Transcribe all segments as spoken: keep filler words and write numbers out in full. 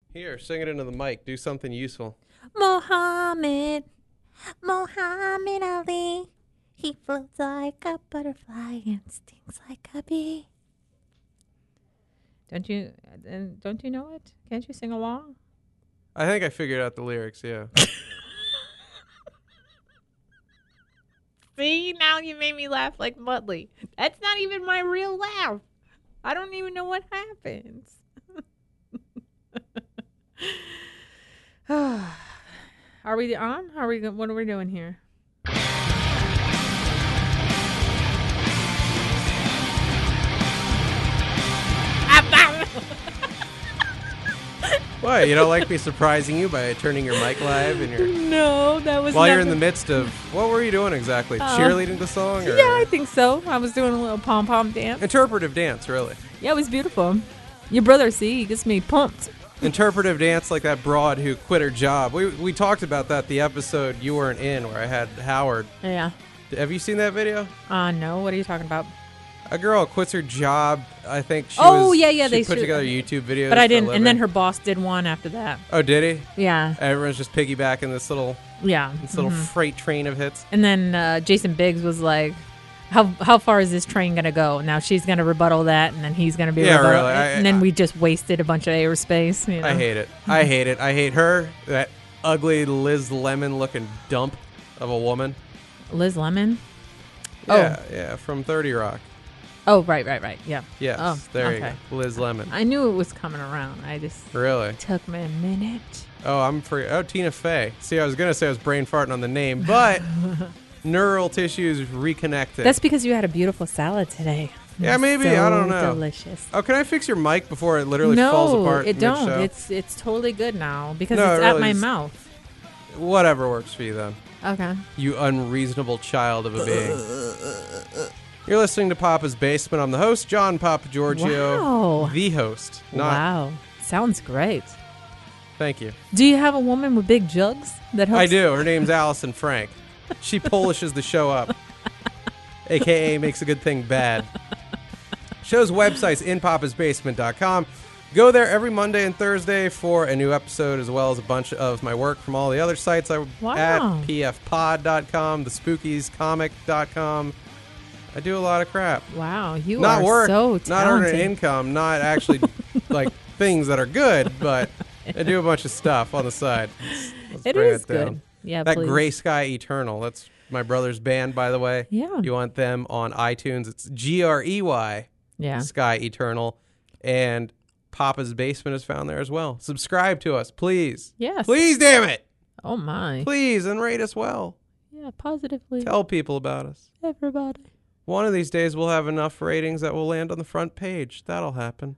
Here, sing it into the mic. Do something useful. Muhammad, Muhammad Ali. He floats like a butterfly and stings like a bee. Don't you? And don't you know it? Can't you sing along? I think I figured out the lyrics, yeah. See, now you made me laugh like Mudley. That's not even my real laugh. I don't even know what happens. Are we on? Are we? What are we doing here? What? You don't like me surprising you by turning your mic live and your No, that was while never... you're in the midst of what were you doing exactly? Uh, Cheerleading the song? Or Yeah, I think so. I was doing a little pom pom dance. interpretive dance, really. Yeah, it was beautiful. Your brother, see, he gets me pumped. Interpretive dance like that broad who quit her job. We we talked about that the episode you weren't in where I had Howard. Yeah. Have you seen that video? Uh, no. What are you talking about? A girl quits her job. I think she Oh, was, yeah, yeah, She they put should- together YouTube videos. But I for a didn't. And then living. her boss did one after that. Oh, did he? Yeah. Everyone's just piggybacking this little Yeah. this little Mhm. freight train of hits. And then uh, Jason Biggs was like, how how far is this train going to go? Now she's going to rebuttal that, and then he's going to be Yeah, rebuttal. really. I- and then I- we just wasted a bunch of airspace. You know? I hate it. I hate it. I hate her. That ugly Liz Lemon looking dump of a woman. Liz Lemon? Yeah, yeah, from thirty Rock. Oh, right, right, right. Yeah. Yes, Oh, there okay. you go. Liz Lemon. I knew it was coming around. I just Really? took me a minute. Oh, I'm free. Oh, Tina Fey. See, I was going to say I was brain farting on the name, but neural tissues reconnected. That's because you had a beautiful salad today. Yeah, It's maybe. so I don't know. Delicious. Oh, can I fix your mic before it literally no, falls apart? it don't. mid-show? It's it's totally good now because No, it's it at really my is. mouth. Whatever works for you then. Okay. You unreasonable child of a being. You're listening to Papa's Basement. I'm the host, John Papa Giorgio. Wow. The host. Not, Wow. Sounds great. Thank you. Do you have a woman with big jugs that helps? I do. Her name's Allison Frank. She polishes the show up. A K A makes a good thing bad. Show's website's in papas basement dot com. Go there every Monday and Thursday for a new episode, as well as a bunch of my work from all the other sites. I Wow. at p f pod dot com, the spookies comic dot com. I do a lot of crap. Wow, you Not are work, so not talented. earning income, not actually like things that are good, but I do a bunch of stuff on the side. Let's, let's It bring is it down. good. Yeah, That please. Gray Sky Eternal. That's my brother's band, by the way. Yeah. You want them on iTunes. It's G R E Y, Yeah. Sky Eternal. And Papa's Basement is found there as well. Subscribe to us, please. Yes. Please, damn it. Oh my. Please, and rate us well. Yeah, positively. Tell people about us. everybody. One of these days, we'll have enough ratings that will land on the front page. That'll happen.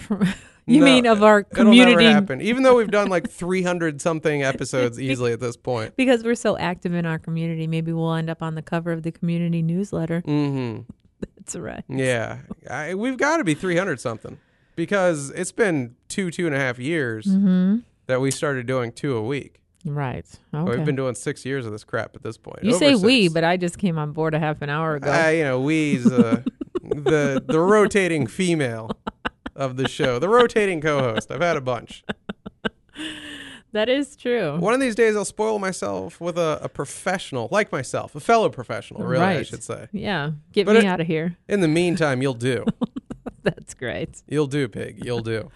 You No, mean of our It'll community? never happen. Even though we've done like three hundred something episodes easily at this point. Because we're so active in our community, maybe we'll end up on the cover of the community newsletter. Mm-hmm. That's right. Yeah. I, we've got to be three hundred something because it's been two, two and a half years Mm-hmm. that we started doing two a week. Right. But Okay. We've been doing six years of this crap at this point. You Over say six. we, but I just came on board a half an hour ago. Uh, you know, we's uh, the the rotating female of the show, the rotating co-host. I've had a bunch. That is true. One of these days, I'll spoil myself with a, a professional, like myself, a fellow professional, really, I Right. should say. Yeah. Get But me it- out of here. In the meantime, you'll do. That's great. You'll do, pig. You'll do.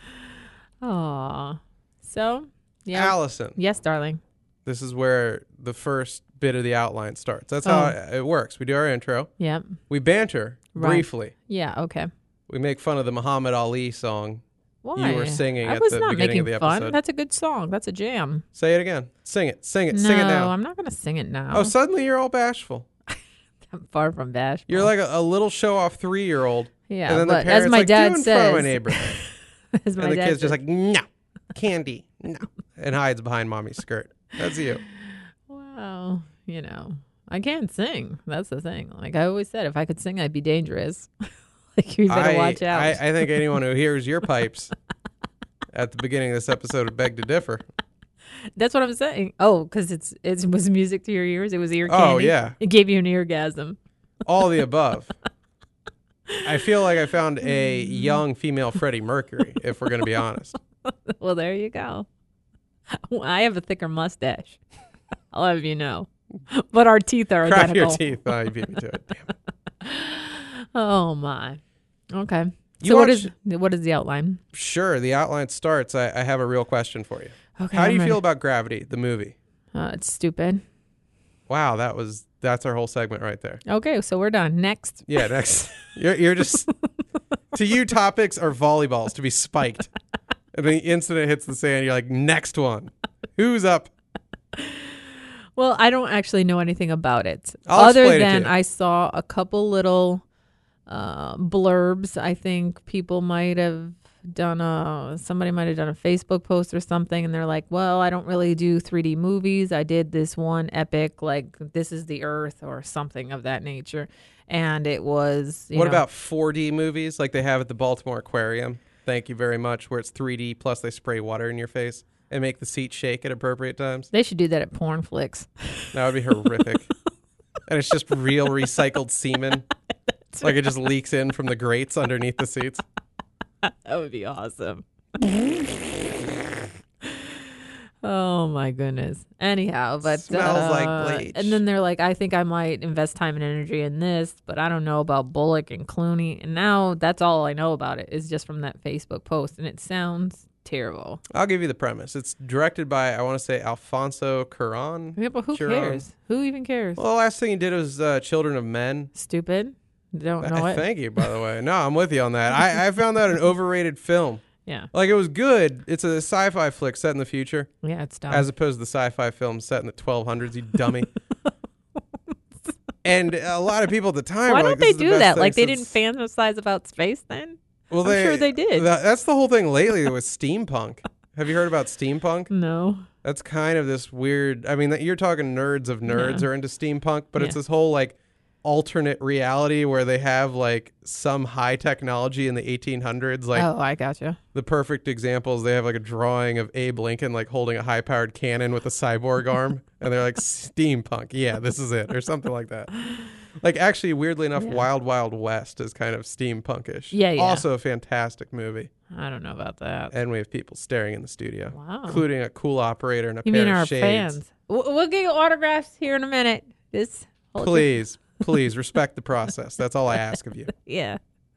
Aw. So, yeah. Allison, Yes, darling. this is where the first bit of the outline starts. That's how Oh. it, it works. We do our intro. Yep. We banter Right. briefly. Yeah, okay. We make fun of the Muhammad Ali song. Why? were singing I at was the not beginning making of the fun. episode. That's a good song. That's a jam. Say it again. Sing it. Sing it. no, Sing it now. I'm not going to sing it now. Oh, suddenly you're all bashful. I'm far from bashful. You're like a, a little show-off three-year-old. yeah, and then the but parents as my like, dad do in front of my says, neighborhood. as my And the dad kid's just says, like, no, candy, no. And hides behind mommy's skirt. That's you. well, you know, I can't sing. That's the thing. Like I always said, if I could sing, I'd be dangerous. Like you better I, watch out. I, I think anyone who hears your pipes at the beginning of this episode would beg to differ. That's what I'm saying. Oh, because it's it was music to your ears. It was ear Oh, candy. yeah. It gave you an eargasm. All the above. I feel like I found a young female Freddie Mercury, if we're going to be honest. Well, there you go. I have a thicker mustache. I'll have you know. But our teeth are Crack identical. your teeth. Oh, you beat me to it. Damn it. Oh my. Okay. You So what watch- is what is the outline? Sure, the outline starts. I, I have a real question for you. Okay. How do I'm you ready. feel about Gravity, the movie? Uh, it's stupid. Wow, that was that's our whole segment right there. Okay, so we're done. Next. Yeah, next. You're, you're just to you, topics are volleyballs to be spiked, and the instant it hits the sand, you're like, next one. Who's up? Well, I don't actually know anything about it. I'll Other explain it to than you. I saw a couple little uh, blurbs. I think people might have done a, somebody might have done a Facebook post or something. And they're like, well, I don't really do three D movies. I did this one epic, like This Is the Earth or something of that nature. And it was, you What know, about four D movies like they have at the Baltimore Aquarium? Thank you very much. Where it's three D plus they spray water in your face and make the seat shake at appropriate times. they should do that at Porn Flicks. That would be horrific. And it's just real recycled semen. Like it just leaks in from the grates underneath the seats. That would be awesome. Oh my goodness. Anyhow, but Smells like uh, bleach. and then they're like, I think I might invest time and energy in this, but I don't know about Bullock and Clooney. And now that's all I know about it is just from that Facebook post, and it sounds terrible. I'll give you the premise. It's directed by, I want to say, Alfonso Cuarón. Yeah, but who Cuarón. cares? Who even cares? Well, the last thing he did was uh, Children of Men. Stupid. Don't know I, it. thank you, by the way. No, I'm with you on that. I, I found that an overrated film. Yeah. Like, it was good. It's a sci-fi flick set in the future, Yeah, it's dumb. as opposed to the sci-fi film set in the twelve hundreds, you dummy. And a lot of people at the time Why were don't like, they this is the do best that? thing Like they since- didn't fantasize about space then? Well, I'm sure they did. that- that's the whole thing lately with steampunk. Have you heard about steampunk? No. That's kind of this weird. I mean, that you're talking nerds of nerds Yeah. are into steampunk, but it's Yeah. this whole like alternate reality where they have like some high technology in the eighteen hundreds. Like oh, I gotcha. the perfect examples, they have like a drawing of Abe Lincoln like holding a high-powered cannon with a cyborg arm, and they're like steampunk. Yeah, this is it, or something like that. Like actually, weirdly enough, Yeah. Wild Wild West is kind of steampunkish. Yeah, yeah. Also a fantastic movie, I don't know about that. and we have people staring in the studio, Wow. including a cool operator and a You pair mean of our shades. fans? We'll, we'll get you autographs here in a minute. Just hold it. Please, please respect the process. That's all I ask of you. Yeah.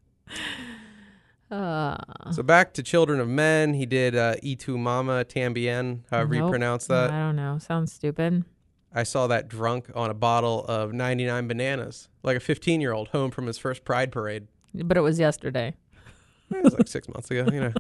Uh, So back to Children of Men. He did uh, Y Tu Mama Tambien, however you nope. pronounce I that. don't know. Sounds stupid. I saw that drunk on a bottle of ninety-nine bananas, like a fifteen-year-old home from his first Pride parade. But it was yesterday. It was like six months ago, you know.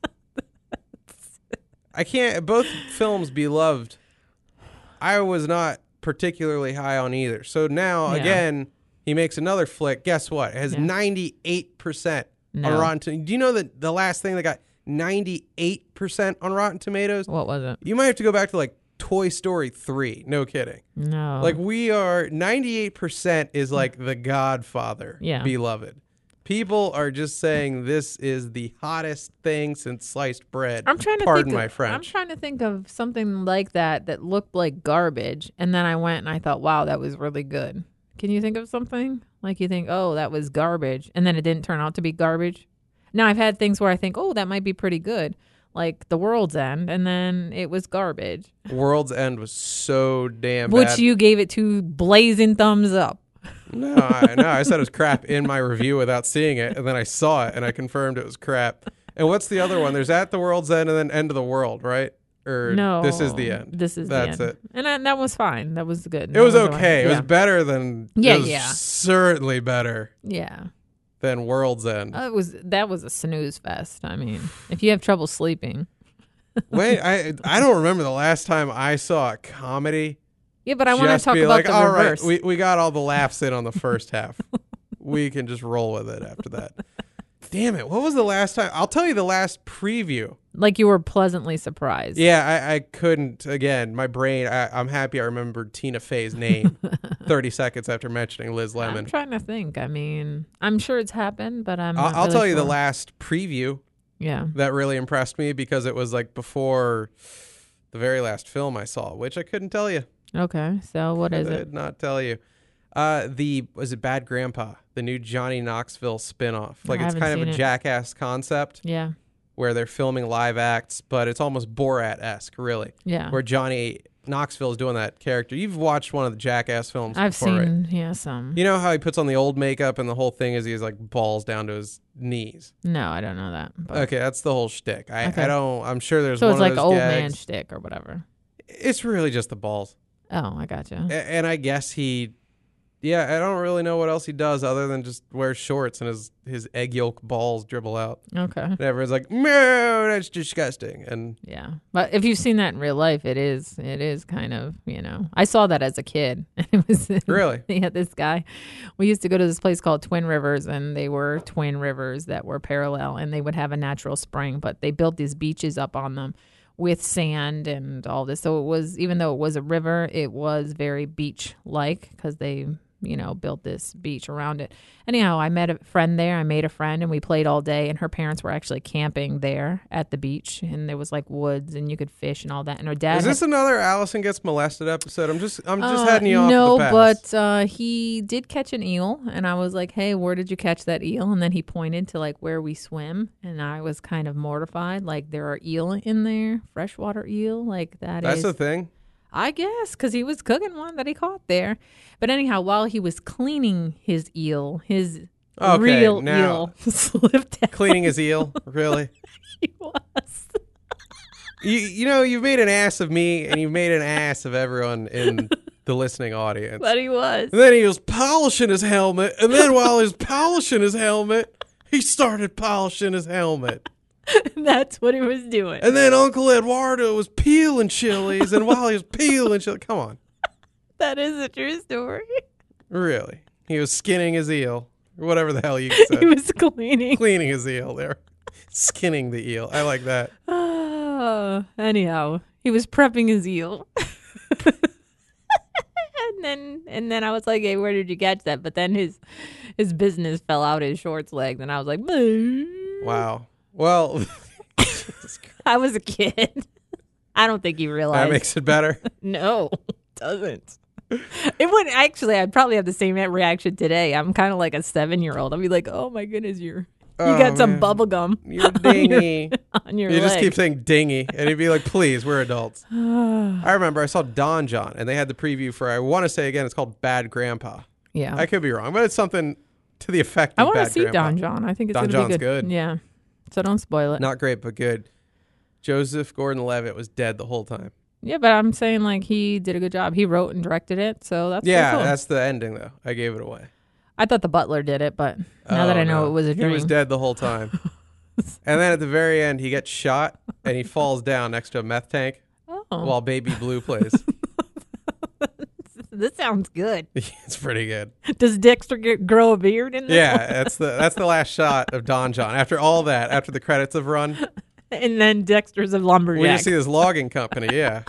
I can't, both films beloved, I was not particularly high on either. So now, Yeah. again, he makes another flick. Guess what? It has Yeah. ninety-eight percent on No. Rotten Tomatoes. Do you know that the last thing that got ninety-eight percent on Rotten Tomatoes? What was it? You might have to go back to like Toy Story three. No kidding. No. Like we are, ninety-eight percent is like The Godfather, Yeah. beloved. People are just saying this is the hottest thing since sliced bread. I'm trying to Pardon think my of, French. I'm trying to think of something like that that looked like garbage, and then I went and I thought, wow, that was really good. Can you think of something like you think, oh, that was garbage, and then it didn't turn out to be garbage? Now I've had things where I think, oh, that might be pretty good, like The World's End, and then it was garbage, World's End was so damn which bad. you gave it two blazing thumbs up. No, I, no, I said it was crap in my review without seeing it, and then I saw it and I confirmed it was crap. And what's the other one? There's At the World's End and then End of the World, right? Or No, This Is the End. This is That's the end. it. And that, that was fine. That was good. It That was the one. okay. It Yeah. was better than. Yeah, it was yeah. Certainly better yeah. than World's End. Uh, It was that was a snooze fest. I mean, if you have trouble sleeping, Wait, I I don't remember the last time I saw a comedy. yeah. But I want to just talk be about like, the all right, reverse. we we got all the laughs in on the first half. We can just roll with it after that. Damn it! What was the last time? I'll tell you the last preview. like you were pleasantly surprised. Yeah, I, I couldn't. Again, my brain. I, I'm happy I remembered Tina Fey's name thirty seconds after mentioning Liz I'm Lemon. trying to think. I mean, I'm sure it's happened, but I'm. I'll, not I'll really tell you the sure. last preview Yeah. that really impressed me because it was like before the very last film I saw, which I couldn't tell you. Okay. So what is I it? did not tell you. Uh, the was it Bad Grandpa, the new Johnny Knoxville spinoff. Like I it's haven't kind of seen a it. Jackass concept, Yeah. where they're filming live acts, but it's almost Borat-esque, really. Yeah. Where Johnny Knoxville is doing that character. You've watched one of the Jackass films I've before, seen, right? yeah, some. You know how he puts on the old makeup and the whole thing is he has like balls down to his knees? No, I don't know that. But. Okay, that's the whole shtick. I, Okay. I don't, I'm sure there's So one it's like of those old gags. man shtick or whatever. It's really just the balls. Oh, I gotcha. A- And I guess he, yeah, I don't really know what else he does other than just wear shorts and his, his egg yolk balls dribble out. Okay. And everyone's like, no, that's disgusting. And Yeah. But if you've seen that in real life, it is, it is kind of, you know, I saw that as a kid. It was really? Yeah, this guy. We used to go to this place called Twin Rivers, and they were twin rivers that were parallel, and they would have a natural spring, but they built these beaches up on them with sand and all this. So it was, even though it was a river, it was very beach-like because they, you know, built this beach around it. Anyhow, I met a friend there. I made a friend, and we played all day, and her parents were actually camping there at the beach, and there was like woods, and you could fish and all that. And her dad Is this had, another Allison Gets Molested episode? I'm just I'm just Uh, heading you off No, the path. but uh, he did catch an eel, and I was like, "Hey, where did you catch that eel?" And then he pointed to like where we swim, and I was kind of mortified. Like there are eel in there, freshwater eel, like that That's is. the thing. I guess because he was cooking one that he caught there. But anyhow, while he was cleaning his eel, his Okay, real now- eel slipped out. Cleaning his eel, really? He was. You you know you've made an ass of me and you've made an ass of everyone in the listening audience. But he was. And then he was polishing his helmet, and then while he was polishing his helmet, he started polishing his helmet. That's what he was doing. And then Uncle Eduardo was peeling chilies, and while he was peeling chilies, come on, That is a true story. really? He was skinning his eel, or whatever the hell you said. He was cleaning. Cleaning his eel there. Skinning the eel. I like that. Oh, anyhow, he was prepping his eel. and then and then I was like, "Hey, where did you catch that?" But then his his business fell out his shorts legs, and I was like, "Boo." Wow. Well, I was a kid. I don't think he realized. that makes it better. No, it doesn't. It would actually. I'd probably have the same reaction today. I'm kind of like a seven year old. I'd be like, "Oh my goodness, you're you Oh, got some man. bubble gum You're dingy. on your You just leg." keep saying dingy, and he'd be like, please, we're adults. I remember I saw Don John, and they had the preview for, I want to say again, it's called Bad Grandpa. Yeah, I could be wrong, but it's something to the effect I of want to Bad see Grandpa. Don John. I think it's Don gonna John's be good. good. Yeah, so don't spoil it. Not great, but good. Joseph Gordon-Levitt was dead the whole time. Yeah, but I'm saying like he did a good job. He wrote and directed it, so that's Yeah, pretty cool. that's the ending, though. I gave it away. I thought the butler did it, but now that Oh, I know no. it was a dream. He was dead the whole time. And then at the very end, he gets shot, and he falls down next to a meth tank Oh, while Baby Blue plays. this sounds good. It's pretty good. Does Dexter get, grow a beard in this Yeah, one? that's the that's the last shot of Don John. After all that, after the credits have run, And then Dexter's a lumberjack. we just see this logging company, yeah.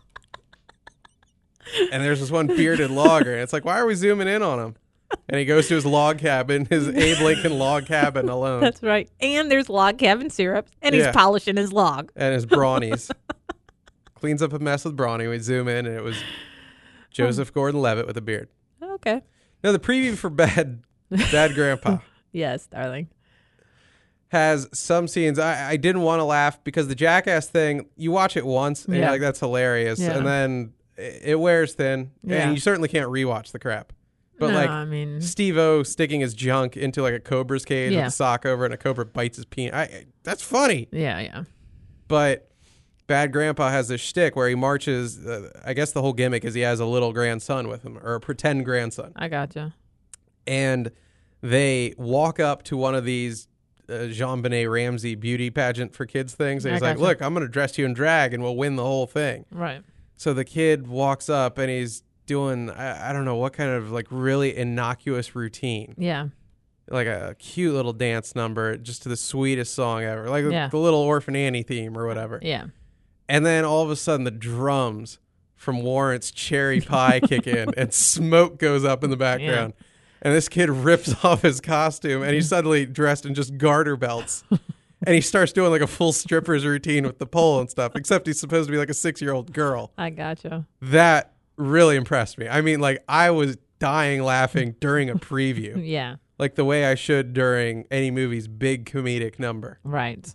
And there's this one bearded logger, and it's like, why are we zooming in on him? And he goes to his log cabin, his Abe Lincoln log cabin alone, That's right. And there's log cabin syrup, and he's Yeah. polishing his log. and his brownies. Cleans up a mess with brawny. We zoom in, and it was Joseph Gordon-Levitt with a beard. Okay. Now, the preview for Bad Bad Grandpa Yes, darling. has some scenes I, I didn't want to laugh because the Jackass thing, you watch it once, and Yeah. you're like, that's hilarious, Yeah. and then it, it wears thin, Yeah. and you certainly can't rewatch the crap. But no, like I mean, Steve-O sticking his junk into like a cobra's cage Yeah. with a sock over, and a cobra bites his penis. I, that's funny. yeah, yeah. But Bad Grandpa has this shtick where he marches. Uh, I guess the whole gimmick is he has a little grandson with him, or a pretend grandson, I gotcha. and they walk up to one of these uh, Jean Benet Ramsey beauty pageant for kids things, and I he's like, gotcha. "Look, I'm going to dress you in drag, and we'll win the whole thing." Right. So the kid walks up, and he's doing I, I don't know what kind of like really innocuous routine, Yeah. like a cute little dance number, just to the sweetest song ever, like Yeah. the little Orphan Annie theme or whatever. Yeah. And then all of a sudden, the drums from Warrant's Cherry Pie kick in, and smoke goes up in the background. And this kid rips off his costume, and he's suddenly dressed in just garter belts. And he starts doing like a full stripper's routine with the pole and stuff, except he's supposed to be like a six-year-old girl. I gotcha. That really impressed me. I mean, like, I was dying laughing during a preview, Yeah. like the way I should during any movie's big comedic number. Right.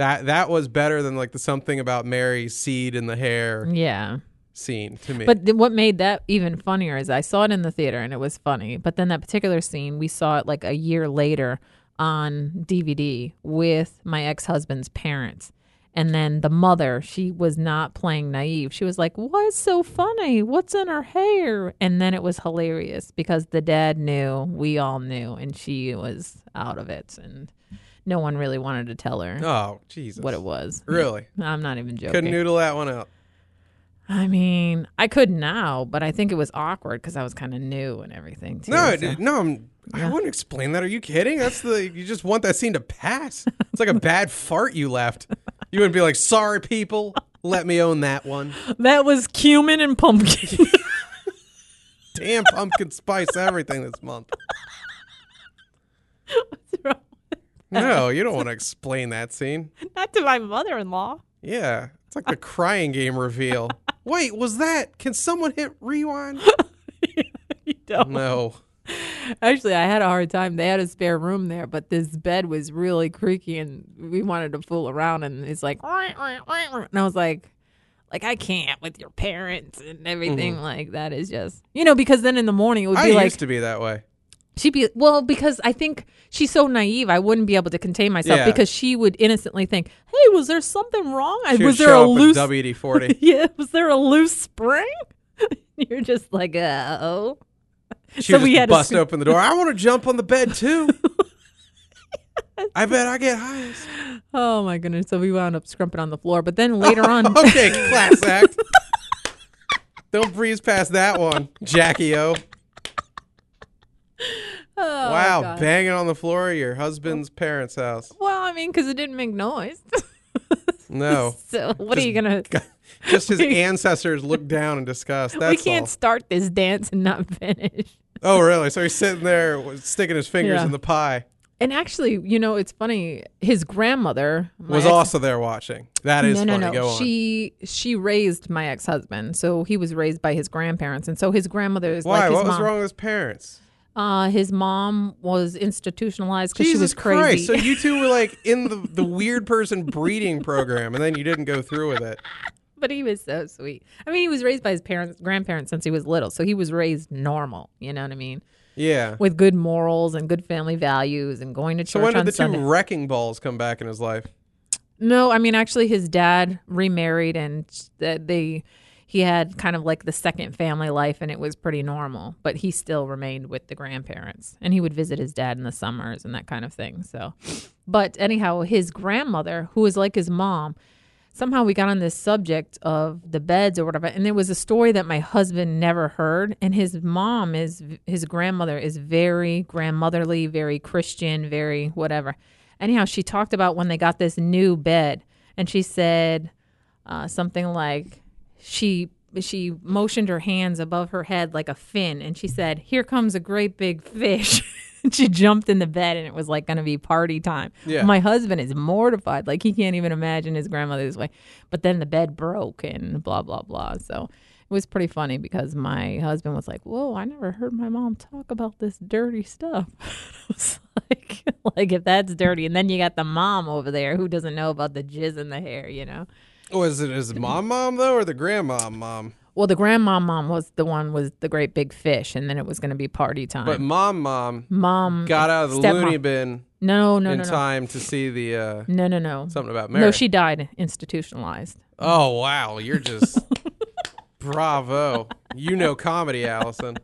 That that was better than like the something about Mary's seed in the hair Yeah. scene to me. But th- what made that even funnier is I saw it in the theater and it was funny. But then that particular scene, we saw it like a year later on D V D with my ex-husband's parents. And then the mother, she was not playing naive. She was like, what's so funny? What's in her hair? And then it was hilarious because the dad knew, we all knew, and she was out of it. And no one really wanted to tell her oh, Jesus. what it was. Really? I'm not even joking. Couldn't noodle that one out. I mean, I could now, but I think it was awkward because I was kind of new and everything, too. No, so. it- no, I'm, I Yeah. wouldn't explain that. Are you kidding? That's the you just want that scene to pass. It's like a bad fart you left. You wouldn't be like, sorry, people, let me own that one. That was cumin and pumpkin. Damn pumpkin spice everything this month. What's wrong? No, you don't want to explain that scene. Not to my mother-in-law. Yeah, it's like the crying game reveal. Wait, was that? Can someone hit rewind? You don't. No. Actually, I had a hard time. They had a spare room there, but this bed was really creaky, and we wanted to fool around. And it's like, and I was like, like I can't with your parents and everything. Like that is just, you know, because then in the morning it would I be like used to be that way. she'd be well because I think she's so naive. I wouldn't be able to contain myself Yeah. because she would innocently think, "Hey, was there something wrong? I She was would there a show up with loose W D forty. yeah, was there a loose spring?" You're just like, oh. She So would we just had to bust sc- open the door. I want to jump on the bed too. I bet I get highest. Oh my goodness. So we wound up scrumping on the floor. But then later on, Okay, class act. Don't breeze past that one, Jackie O. Oh, wow, God. banging on the floor of your husband's parents' house. Well, I mean, because it didn't make noise. No. So what Just are you gonna? Just his We- ancestors look down in disgust. We That's can't all. start this dance and not finish. Oh, really? So he's sitting there sticking his fingers Yeah. in the pie. And actually, you know, it's funny. His grandmother my Was ex- also there watching. That is no, no, funny. no. Go on. She she raised my ex husband, so he was raised by his grandparents, and so his grandmother is Why? like his What was mom. wrong with his parents? Uh, his mom was institutionalized because she Jesus was crazy. Christ. So you two were like in the, the weird person breeding program, and then you didn't go through with it. But he was so sweet. I mean, he was raised by his parents, grandparents since he was little, so he was raised normal. You know what I mean? Yeah. With good morals and good family values and going to So church when did on the two Sunday. wrecking balls come back in his life? No, I mean actually, his dad remarried, and th- they he had kind of like the second family life, and it was pretty normal. But he still remained with the grandparents, and he would visit his dad in the summers and that kind of thing. So, but anyhow, his grandmother, who was like his mom. Somehow we got on this subject of the beds or whatever, and there was a story that my husband never heard. And his mom is his grandmother is very grandmotherly, very Christian, very whatever. Anyhow, she talked about when they got this new bed, and she said uh, something like she she motioned her hands above her head like a fin, and she said, "Here comes a great big fish." She jumped in the bed, and it was like going to be party time. Yeah. My husband is mortified. Like, he can't even imagine his grandmother this way. But then the bed broke and blah, blah, blah. So it was pretty funny because my husband was like, whoa, I never heard my mom talk about this dirty stuff. I was like, like, if that's dirty. And then you got the mom over there who doesn't know about the jizz in the hair, you know? Was it his mom mom, though, or the grandma mom? Well, the grandma mom was the one was the great big fish, and then it was going to be party time. But mom mom Mom got out of the stepmom- loony bin No, no, in no, no. time to see the uh, No, no, no. something about Mary. No, she died institutionalized. Oh, wow. You're just bravo. You know comedy, Allison.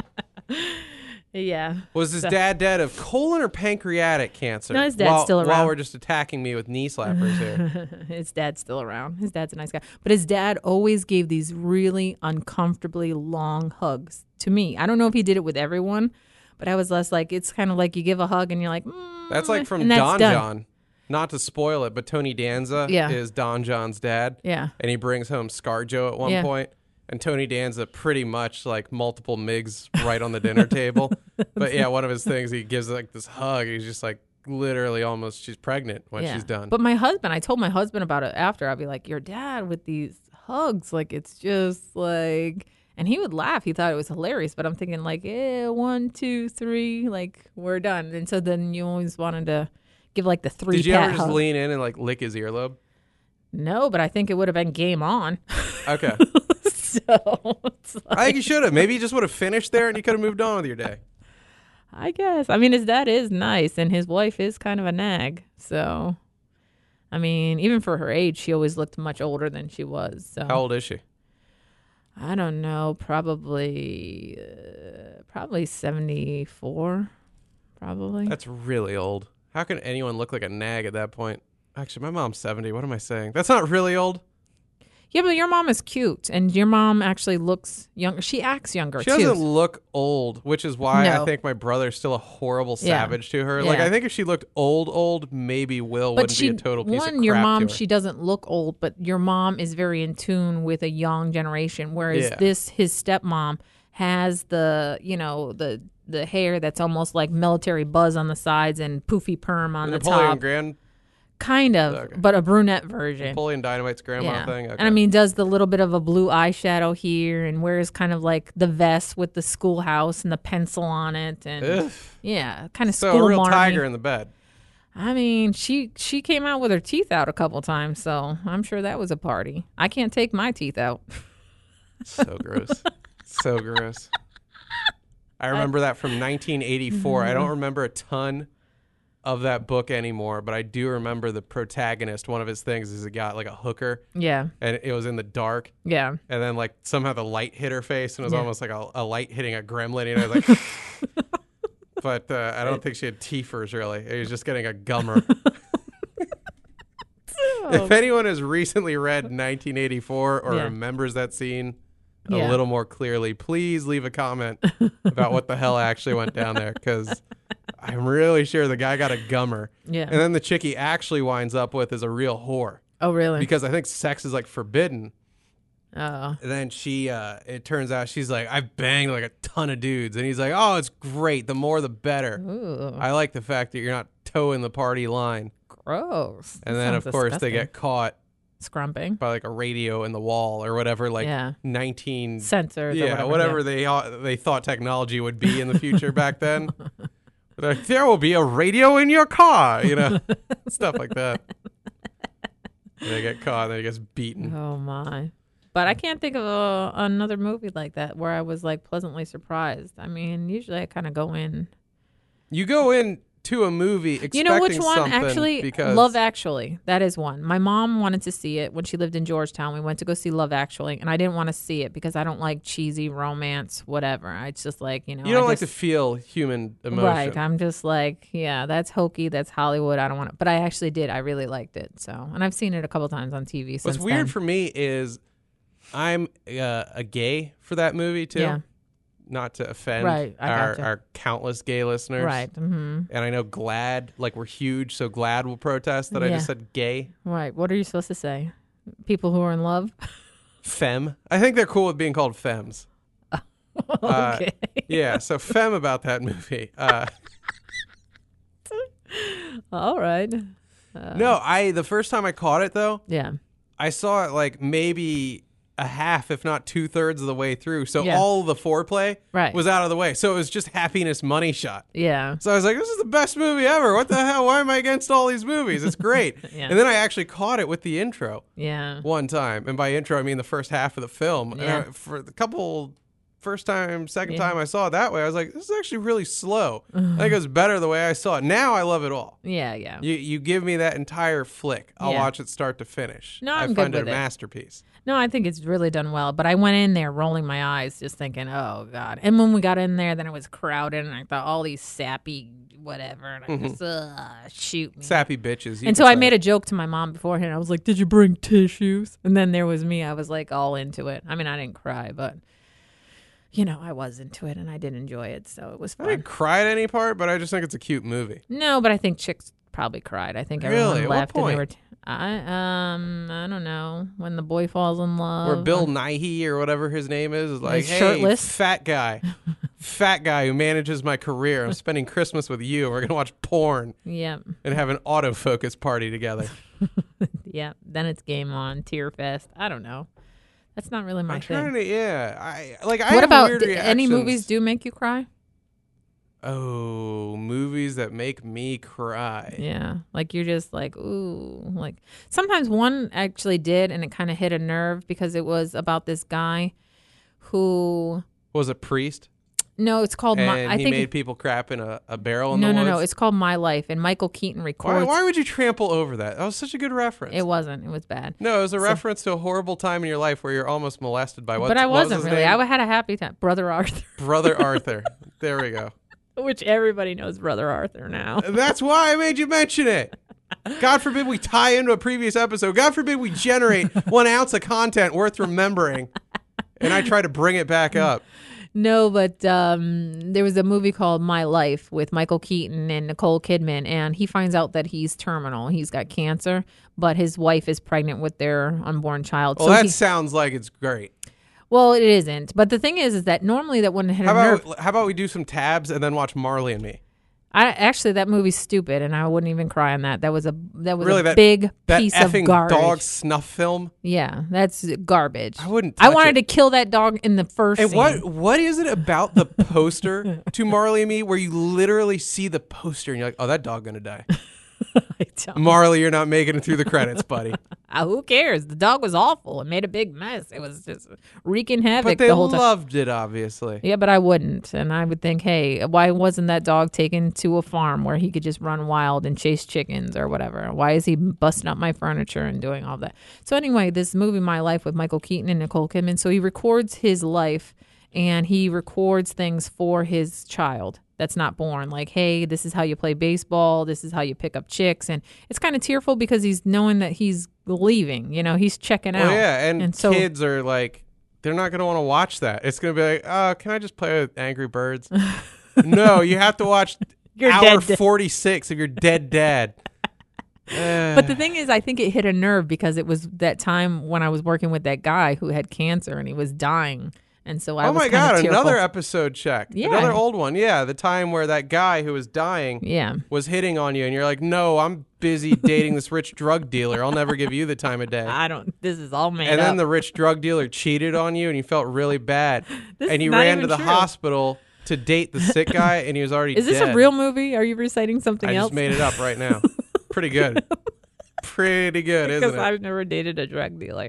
Yeah. Was his So- dad dead of colon or pancreatic cancer? No, his dad's while, still While around. we're just attacking me with knee slappers here. His dad's still around. His dad's a nice guy. But his dad always gave these really uncomfortably long hugs to me. I don't know if he did it with everyone, but I was less like, it's kind of like you give a hug and you're like, mm, That's like from and that's Don done. John. Not to spoil it, but Tony Danza Yeah. is Don John's dad. Yeah. And he brings home ScarJo at one Yeah. point. And Tony Danza pretty much like multiple M I Gs right on the dinner table. But yeah, one of his things, he gives like this hug. He's just like literally almost, she's pregnant when Yeah. she's done. But my husband, I told my husband about it after. I'd be like, your dad with these hugs, like it's just like, and he would laugh. He thought it was hilarious. But I'm thinking like, eh, one, two, three, like we're done. And so then you always wanted to give like the three. Did you pat ever just hug. lean in and like lick his earlobe? No, but I think it would have been game on. Okay. So it's like, I think you should have. Maybe you just would have finished there and you could have moved on with your day. I guess. I mean, his dad is nice, and his wife is kind of a nag. So, I mean, even for her age, she always looked much older than she was. So How old is she? I don't know. Probably, uh, probably seventy-four. Probably. That's really old. How can anyone look like a nag at that point? Actually, my mom's seventy. What am I saying? That's not really old. Yeah, but your mom is cute, and your mom actually looks younger. She acts younger, She too. doesn't look old, which is why No. I think my brother's still a horrible Yeah. savage to her. Like, Yeah. I think if she looked old, old, maybe Will But wouldn't she, be a total piece one, of your crap mom, to her. she doesn't look old, but your mom is very in tune with a young generation. Whereas Yeah. this, his stepmom, has the, you know, the the hair that's almost like military buzz on the sides and poofy perm on the Napoleon top, Grand, kind of, Okay. but a brunette version. Napoleon Dynamite's grandma Yeah. thing. Okay. And I mean, does the little bit of a blue eyeshadow here and wears kind of like the vest with the schoolhouse and the pencil on it. And Ugh. yeah, kind of So school a real marmy. tiger in the bed. I mean, she she came out with her teeth out a couple times, so I'm sure that was a party. I can't take my teeth out. So gross. So gross. I remember that from nineteen eighty-four. I don't remember a ton of that book anymore, but I do remember the protagonist. One of his things is he got like a hooker, Yeah, and it was in the dark, yeah. and then like somehow the light hit her face, and it was Yeah. almost like a, a light hitting a gremlin. And I was like, but uh, I don't think she had teethers really. It was just getting a gummer. If anyone has recently read nineteen eighty-four or Yeah. remembers that scene a Yeah. little more clearly, please leave a comment about what the hell actually went down there, because I'm really sure the guy got a gummer. Yeah. And then the chick he actually winds up with is a real whore, Oh, really? because I think sex is like forbidden. Oh, And then she, uh, it turns out she's like, I've banged like a ton of dudes. And he's like, oh, it's great. The more, the better. ooh, I like the fact that you're not towing the party line. gross. And That then, of sounds course, they disgusting. get caught scrumping, by like a radio in the wall or whatever, like Yeah. nineteen sensors, or yeah, whatever. whatever they uh, they thought technology would be in the future back then. They're like, there will be a radio in your car, you know, stuff like that. And they get caught, and they get beaten. Oh my! But I can't think of a, another movie like that where I was like pleasantly surprised. I mean, usually I kind of go in. You go in to a movie expecting You know which one? something Actually, because Love Actually. That is one. My mom wanted to see it when she lived in Georgetown. We went to go see Love Actually, and I didn't want to see it because I don't like cheesy romance, whatever. It's just like, you know. you don't I like just, to feel human emotion. Right. I'm just like, yeah, that's hokey. That's Hollywood. I don't want it. But I actually did. I really liked it. So, and I've seen it a couple times on T V since What's weird then. for me is I'm uh, a gay for that movie too. Yeah. Not to offend Right, I our, gotcha. our countless gay listeners. Right. Mm-hmm. And I know GLAAD, like we're huge, so GLAAD will protest that I Yeah. just said gay. Right. What are you supposed to say? People who are in love? Femme. I think they're cool with being called femmes. Uh, Okay. Yeah, so femme about that movie. Uh, All right. no, I the first time I caught it though, Yeah. I saw it like maybe a half, if not two thirds of the way through. So Yeah. all the foreplay Right. was out of the way. So it was just happiness money shot. Yeah. So I was like, this is the best movie ever. What the hell? Why am I against all these movies? It's great. Yeah. And then I actually caught it with the intro Yeah. one time. And by intro, I mean the first half of the film. And Yeah. I- for the couple, first time, second Yeah. time I saw it that way, I was like, this is actually really slow. I think it was better the way I saw it. Now I love it all. Yeah. Yeah. You you give me that entire flick. I'll Yeah. watch it start to finish. No, I I'm find good it a with it. masterpiece. No, I think it's really done well. But I went in there rolling my eyes, just thinking, oh, God. And when we got in there, then it was crowded. And I thought, all these sappy whatever. And I just, uh, shoot me. Sappy bitches. you And could so I say. made a joke to my mom beforehand. I was like, did you bring tissues? And then there was me. I was like all into it. I mean, I didn't cry, but, you know, I was into it and I did enjoy it. So it was I fun. didn't cry at any part, but I just think it's a cute movie. No, but I think chicks probably cried. I think Really? everyone At what left and they point? were. T- I um I don't know when the boy falls in love. Where Bill Nighy or whatever his name is is like, He's hey, shirtless. fat guy, fat guy who manages my career. I'm spending Christmas with you. We're gonna watch porn Yeah, and have an autofocus party together. yeah. Then it's game on. Tear fest. I don't know. That's not really my I'm thing. trying to, yeah. I like. I What have about weird d- any reactions. movies do make you cry? Oh, movies that make me cry. Yeah, like you're just like, ooh, like sometimes one actually did, and it kind of hit a nerve because it was about this guy who. Was a priest? No, it's called. And My, I he think made people crap in a, a barrel in no, the no, woods? no. It's called My Life, and Michael Keaton Why, records. why would you trample over that? That was such a good reference. It wasn't. It was bad. No, it was a reference to a horrible time in your life where you're almost molested by what? But I what was wasn't his really. name? I had a happy time. Brother Arthur, Brother Arthur. There we go. which everybody knows Brother Arthur now. That's why I made you mention it. God forbid we tie into a previous episode. God forbid we generate one ounce of content worth remembering, and I try to bring it back up. No, but um, there was a movie called My Life with Michael Keaton and Nicole Kidman, and he finds out that he's terminal. He's got cancer, but his wife is pregnant with their unborn child. Well, so that he, sounds like it's great. well, it isn't. But the thing is, is that normally that wouldn't hit a How nerve. about how about we do some tabs and then watch Marley and Me? I actually that movie's stupid, and I wouldn't even cry on that. That was a that was Really, a that- big That piece of effing garbage. dog snuff film. Yeah, that's garbage. I wouldn't I touch wanted it. to kill that dog in the first And scene. what what is it about the poster to Marley and Me where you literally see the poster and you're like, oh, that dog gonna die. I don't- Marley, you're not making it through the credits, buddy. Uh, who cares? The dog was awful. It made a big mess. It was just wreaking havoc But they the whole time. loved it, obviously. Yeah, but I wouldn't. And I would think, hey, why wasn't that dog taken to a farm where he could just run wild and chase chickens or whatever? Why is he busting up my furniture and doing all that? So anyway, this movie, My Life, with Michael Keaton and Nicole Kidman. So he records his life and he records things for his child that's not born. Like, hey, this is how you play baseball. This is how you pick up chicks. And it's kind of tearful because he's knowing that he's leaving. You know, he's checking out. Well, yeah, and, And so- kids are like, they're not going to want to watch that. It's going to be like, oh, can I just play with Angry Birds? No, you have to watch Your hour dead da- forty-six of your dead dad. But the thing is, I think it hit a nerve because it was that time when I was working with that guy who had cancer and he was dying. And so I oh was my kinda God, tearful. another episode check. Yeah. Another old one. Yeah, the time where that guy who was dying Yeah. was hitting on you and you're like, no, I'm busy dating this rich drug dealer. I'll never give you the time of day. I don't, this is all made And up. then the rich drug dealer cheated on you and you felt really bad. This and is you not ran even to the true. hospital to date the sick guy and he was already is this dead. a real movie? Are you reciting something I else? just made it up right now. Pretty good. Pretty good, Because isn't it? I've never dated a drug dealer.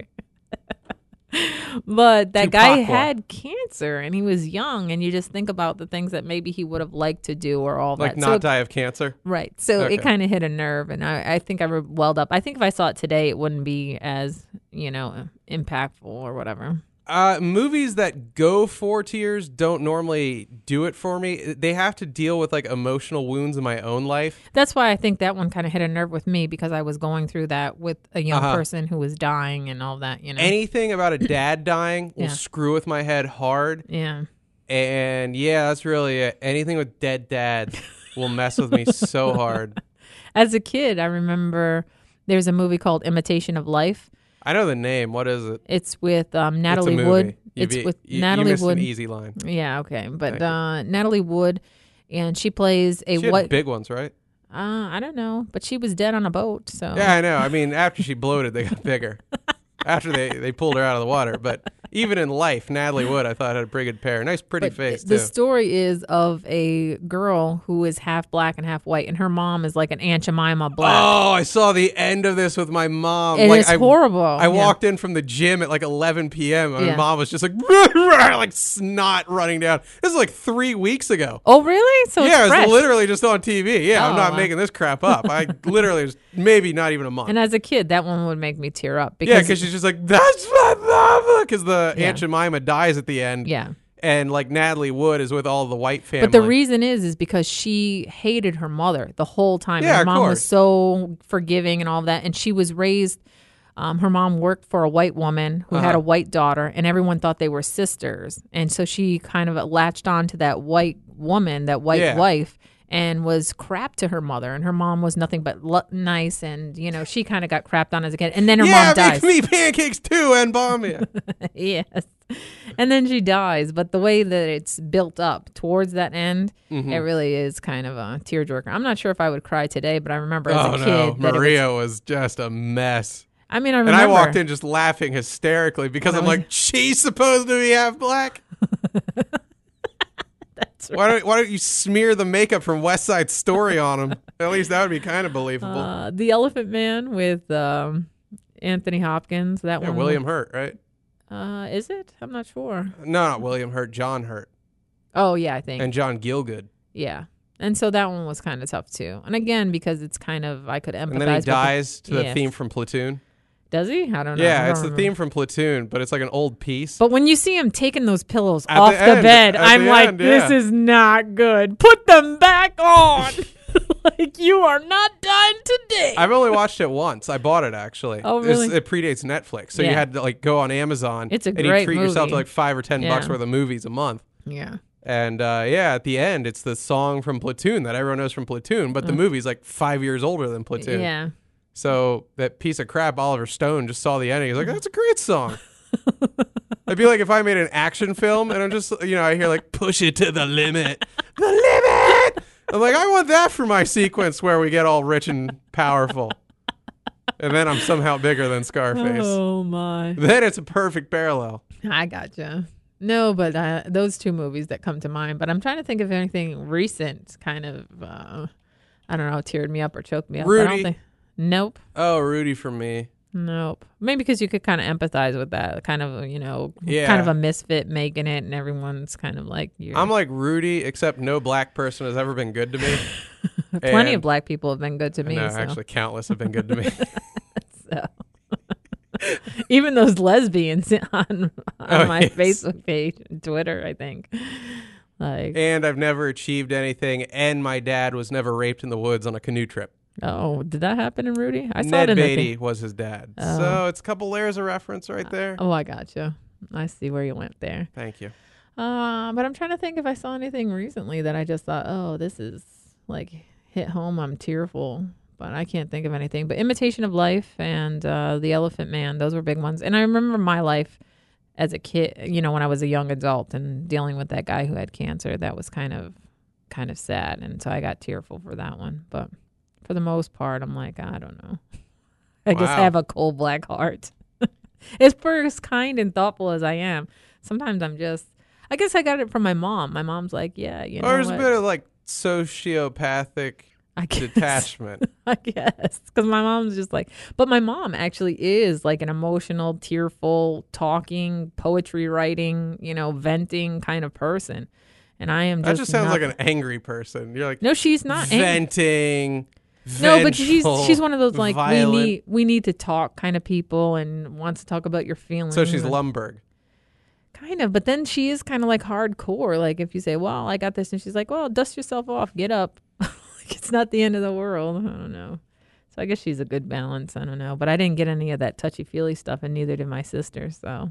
But that Too guy Pacwa. had cancer and he was young, and you just think about the things that maybe he would have liked to do or all Like that. not so, die of cancer. right. So Okay. it kind of hit a nerve, and I, I think I re- welled up. I think if I saw it today, it wouldn't be as, you know, impactful or whatever. Uh, movies that go for tears don't normally do it for me. They have to deal with like emotional wounds in my own life. That's why I think that one kind of hit a nerve with me, because I was going through that with a young Uh-huh. person who was dying and all that, you know. Anything about a dad dying will Yeah. screw with my head hard. yeah. And yeah, that's really it. Anything with dead dads will mess with me so hard. As a kid, I remember there's a movie called Imitation of Life. I know the name. What is it? It's with um, Natalie it's a movie. Wood. You It's be- with you, Natalie you missed Wood. an easy line. Yeah, okay. But Thank you. uh, Natalie Wood, and she plays a She had what? big ones, right? Uh, I don't know, but she was dead on a boat. So Yeah, I know. I mean, after she bloated, they got bigger. After they, they pulled her out of the water. But even in life, Natalie Wood, I thought, had a pretty good pair. Nice, pretty But face, the too. story is of a girl who is half black and half white, and her mom is like an Aunt Jemima black. Oh, I saw the end of this with my mom. And like, it's I, horrible. I Yeah. walked in from the gym at like eleven p.m. and Yeah. my mom was just like, like snot running down. This is like three weeks ago. Oh, really? So yeah, it's it fresh. was literally just on T V. Yeah, I'm Oh, not wow. making this crap up. I literally was maybe not even a month. And as a kid, that one would make me tear up. yeah, Because, because she's just like, that's my mama. Because the Yeah. Aunt Jemima dies at the end. yeah. And like Natalie Wood is with all the white family. But the reason is, is because she hated her mother the whole time. Yeah, and her of mom course. was so forgiving and all that. And she was raised, um, her mom worked for a white woman who had Uh-huh. a white daughter, and everyone thought they were sisters. And so she kind of latched on to that white woman, that white Yeah. wife, and was crap to her mother. And her mom was nothing but lo- nice. And, you know, she kind of got crapped on as a kid. And then her yeah, mom dies. make me pancakes too and bomb you. Yes. And then she dies. But the way that it's built up towards that end, Mm-hmm. it really is kind of a tearjerker. I'm not sure if I would cry today, but I remember as Oh a kid. no, that it was- Maria was just a mess. I mean, I And remember. I walked in just laughing hysterically because When I'm I was- like, she's supposed to be half black. That's right. Why don't Why don't you smear the makeup from West Side Story on him? At least that would be kind of believable. Uh, the Elephant Man with um, Anthony Hopkins. That yeah, one. William Hurt, right? Uh, is it? I'm not sure. No, not William Hurt. John Hurt Oh yeah, I think. and John Gielgud. Yeah. And so that one was kind of tough too. And again, because it's kind of I could empathize. And then he with the- dies to the yeah. theme from Platoon. Does he? I don't know. I Yeah, don't it's the remember. theme from Platoon, but it's like an old piece. But when you see him taking those pillows At off the the, end, bed, at I'm the like, end, this yeah. is not good. Put them back on. Like, you are not done today. I've only watched it once. I bought it actually. Oh, It's- really? it predates Netflix, so you Yeah. had to like go on Amazon. It's a and you great treat yourself movie. to like five or ten Yeah. bucks worth of movies a month. yeah. And uh, yeah, at the end, it's the song from Platoon that everyone knows from Platoon, but the Mm. movie's like five years older than Platoon. Yeah. So that piece of crap, Oliver Stone, just saw the ending. He's like, "That's a great song." It'd be like if I made an action film and I'm just, you know, I hear like "push it to the limit, the limit." I'm like, I want that for my sequence where we get all rich and powerful, and then I'm somehow bigger than Scarface. Oh, my. Then it's a perfect parallel. I gotcha. No, but uh, those two movies that come to mind. But I'm trying to think of anything recent kind of, uh, I don't know, teared me up or choked me up. I Rudy. don't think, nope. Oh, Rudy for me. Nope. Maybe because you could kind of empathize with that kind of, you know, Yeah. kind of a misfit making it, and everyone's kind of like, you're, I'm like Rudy, except no black person has ever been good to me. plenty and- of black people have been good to me. No, so. actually, countless have been good to me. So. Even those lesbians on, on Oh, my yes. Facebook page and Twitter, I think. Like, And I've never achieved anything, and my dad was never raped in the woods on a canoe trip. oh, did that happen in Rudy? I saw Ned it in the Beatty thing. was his dad. Oh. So it's a couple layers of reference right there. Oh, I gotcha. I see where you went there. Thank you. Uh, but I'm trying to think if I saw anything recently that I just thought, oh, this is like hit home. I'm tearful, but I can't think of anything. But Imitation of Life and uh, The Elephant Man, those were big ones. And I remember my life as a kid, you know, when I was a young adult and dealing with that guy who had cancer. That was kind of, kind of sad. And so I got tearful for that one. But for the most part, I'm like, I don't know. I just Wow. have a cold black heart. As for as kind and thoughtful as I am, sometimes I'm just, I guess I got it from my mom. My mom's like, yeah, you know Or there's what? a bit of like sociopathic I guess. detachment. I guess. Because my mom's just like, but my mom actually is like an emotional, tearful, talking, poetry writing, you know, venting kind of person. And I am just. That just sounds not- like an angry person. You're like No, she's not. ang- venting. No, but she's vengeful, she's one of those like violent. we need we need to talk kind of people and wants to talk about your feelings. So she's and- Lumberg. Kind of, but then she is kind of like hardcore. Like if you say, "Well, I got this," and she's like, "Well, dust yourself off, get up." Like it's not the end of the world. I don't know. So I guess she's a good balance. I don't know, but I didn't get any of that touchy feely stuff, and neither did my sister. So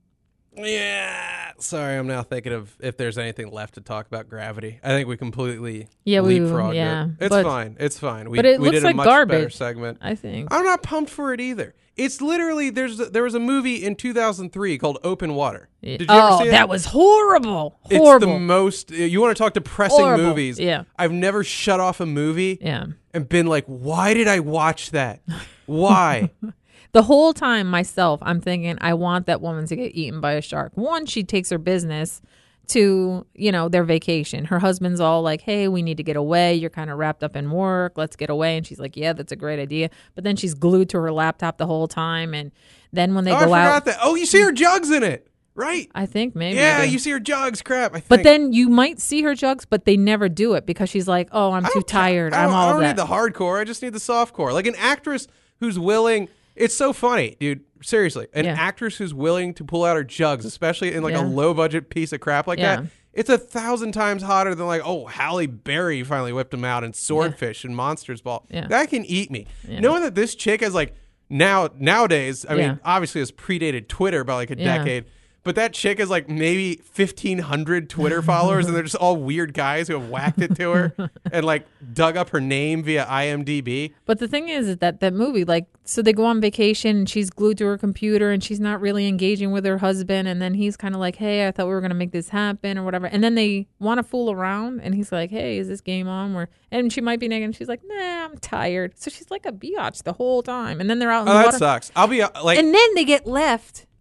Yeah. Sorry, I'm now thinking of if there's anything left to talk about Gravity. I think we completely Yeah, we- leapfrogged yeah, it. It's but- fine. It's fine. We, but it we looks did a like much better garbage. segment. I think I'm not pumped for it either. It's literally there's there was a movie in two thousand three called Open Water. Did you oh, ever see it? that was horrible. It's Horrible. the most. You want to talk depressing Horrible. movies? Yeah. I've never shut off a movie yeah. and been like, why did I watch that? Why? The whole time myself, I'm thinking, I want that woman to get eaten by a shark. One, she takes her business to, you know, their vacation. Her husband's all like, hey, we need to get away. You're kind of wrapped up in work. Let's get away. And she's like, yeah, that's a great idea. But then she's glued to her laptop the whole time. And then when they oh, I go forgot out, that. Oh, you see her jugs in it, right? I think maybe. Yeah, they- you see her jugs. Crap. I think. But then you might see her jugs, but they never do it because she's like, oh, I'm I too don't ca- tired. I I'm don't, all I don't that. need the hardcore. I just need the softcore. Like an actress who's willing. It's so funny, dude. Seriously, an Yeah. actress who's willing to pull out her jugs, especially in like Yeah. a low budget piece of crap like Yeah. that. It's a thousand times hotter than like, oh, Halle Berry finally whipped him out in Swordfish and Monsters Ball. Yeah. That can eat me. Yeah. Knowing that this chick has like now nowadays, I Yeah. mean, obviously has predated Twitter by like a Yeah. decade. But that chick has like maybe fifteen hundred Twitter followers, and they're just all weird guys who have whacked it to her and like dug up her name via I M D B. But the thing is, is that that movie, like, so they go on vacation and she's glued to her computer and she's not really engaging with her husband. And then he's kind of like, hey, I thought we were going to make this happen or whatever. And then they want to fool around and he's like, hey, is this game on? Where, and she might be naked and she's like, nah, I'm tired. So she's like a biatch the whole time. And then they're out in Oh, the that water. sucks. I'll be uh, like, And then they get left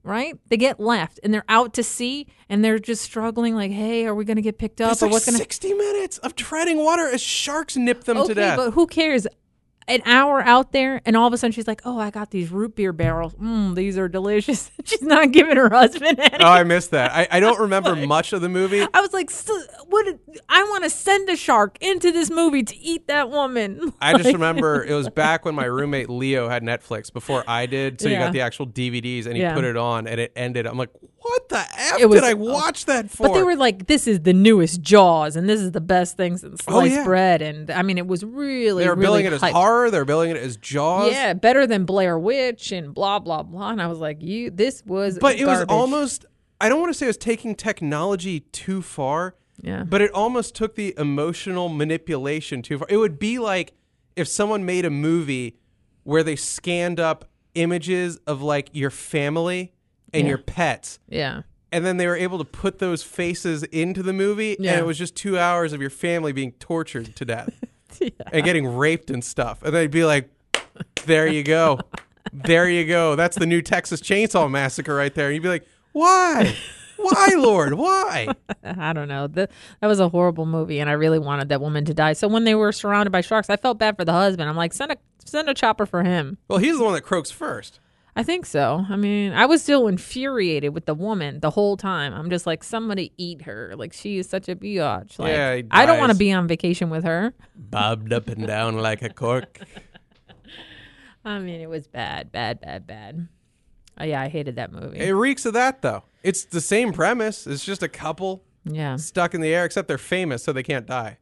right? They get left and they're out to sea and they're just struggling like, hey, are we going to get picked up? It's or like what's gonna... sixty minutes of treading water as sharks nip them okay, to death. But who cares? An hour out there, and all of a sudden she's like, "Oh, I got these root beer barrels. Mmm, these are delicious." She's not giving her husband any. Oh, I missed that. I, I don't remember much of the movie. I was like, so, "What? I want to send a shark into this movie to eat that woman." I just remember it was back when my roommate Leo had Netflix before I did, so he Yeah. got the actual D V Ds and he Yeah. put it on, and it ended. I'm like, "What the f It was- did I watch that for?" But they were like, "This is the newest Jaws, and this is the best thing since Oh, sliced yeah. bread." And I mean, it was really, They were really billing it as hyped. horror. They were billing it as Jaws. Yeah, better than Blair Witch and blah blah blah. And I was like, "You, this was." But it was garbage. almost, I don't want to say it was taking technology too far, Yeah. but it almost took the emotional manipulation too far. It would be like if someone made a movie where they scanned up images of like your family and Yeah. your pets, Yeah. and then they were able to put those faces into the movie, Yeah. and it was just two hours of your family being tortured to death Yeah. and getting raped and stuff. And they'd be like, there you go. There you go. That's the new Texas Chainsaw Massacre right there. And you'd be like, why? Why, Lord? Why? I don't know. The, that was a horrible movie, and I really wanted that woman to die. So when they were surrounded by sharks, I felt bad for the husband. I'm like, send a send a chopper for him. Well, he's the one that croaks first. I think so. I mean, I was still infuriated with the woman the whole time. I'm just like, somebody eat her. Like, she is such a biatch. Like, Yeah, he I don't want to dies. be on vacation with her. Bobbed up and down like a cork. I mean, it was bad, bad, bad, bad. Oh, yeah, I hated that movie. It reeks of that, though. It's the same premise. It's just a couple yeah. stuck in the air, except they're famous, so they can't die.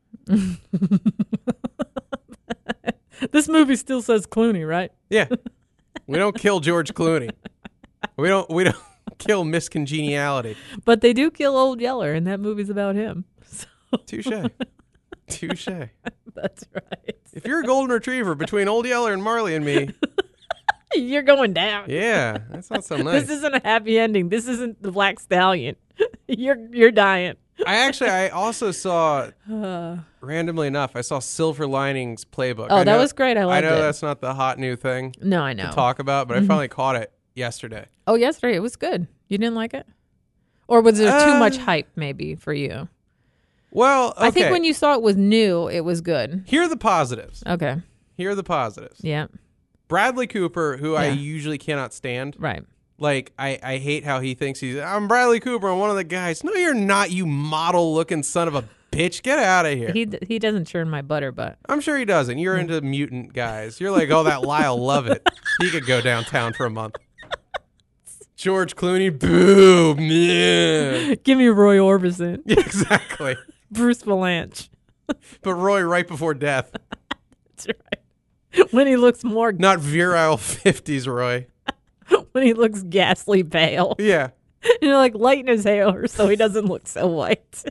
This movie still says Clooney, right? Yeah. We don't kill George Clooney. We don't we don't kill Miss Congeniality. But they do kill Old Yeller, and that movie's about him. So Touche. Touche. that's right. If you're a golden retriever between Old Yeller and Marley and me, You're going down. yeah, that's not so nice. This isn't a happy ending. This isn't the Black Stallion. you're you're dying. I actually, I also saw, randomly enough, I saw Silver Linings Playbook. Oh, I that know- was great. I liked I know it. that's not the hot new thing No, I know. to talk about, but I finally caught it yesterday. Oh, yesterday it was good. You didn't like it, or was there too Uh, much hype maybe for you? Well, okay. I think when you saw it was new, it was good. Here are the positives. Okay. Here are the positives. Yeah. Bradley Cooper, who I Yeah. usually cannot stand. Right. Like, I, I hate how he thinks he's, I'm Bradley Cooper, I'm one of the guys. No, you're not, you model-looking son of a bitch. Get out of here. He d- he doesn't churn my butter, but I'm sure he doesn't. You're into mutant guys. You're like, oh, that Lyle Lovett. He could go downtown for a month. George Clooney, boo. Yeah. give me Roy Orbison, Yeah, exactly. Bruce Valanche. But Roy right before death. That's right. When he looks more, Not virile fifties Roy. when he looks ghastly pale, Yeah. you know, like lighten his hair so he doesn't look so white.